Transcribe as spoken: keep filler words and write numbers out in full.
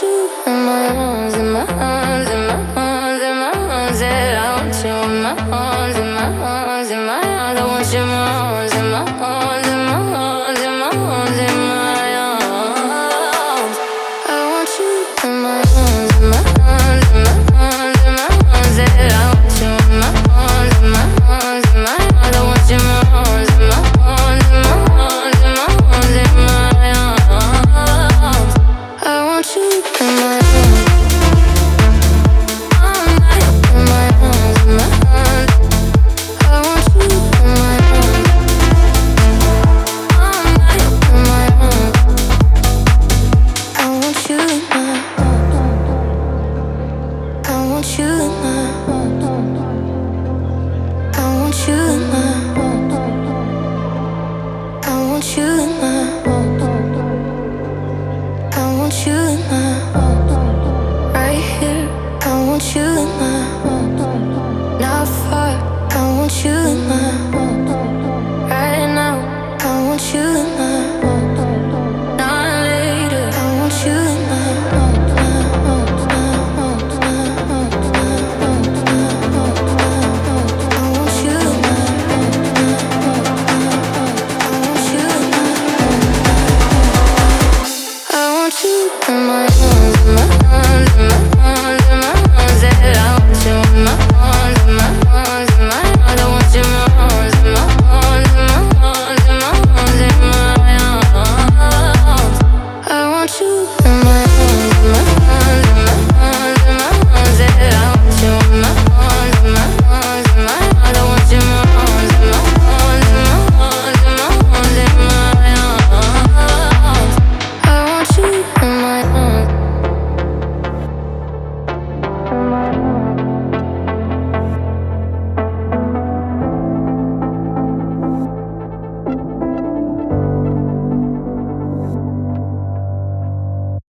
you in my arms, in my arms, in my arms, in my arms. Yeah, I want you in my arms, in my arms, in my arms. I want you in my arms, in my arms, in my arms, in my arms, in my arms. I want you in my arms, in my arms, in my arms, in my arms. Yeah, I want you in my arms, in my arms, in my arms. I want you in my arms, in my arms, in my arms, in my arms, in my arms. I want you in my arms. All night in my arms, in my arms. I want you in my arms. All night in my arms. I want you in my arms. I want you in my arms. I want you in my arms. I want you in my arms. I want you in my arms. Right here. I want you in my arms. Not far. I want you in my arms. Right now. I want you in my arms. Not later. I want you in my arms. My arms, my arms, my arms, my arms, my arms, my arms. I want you in my arms. I want you in my arms. I want you in my arms.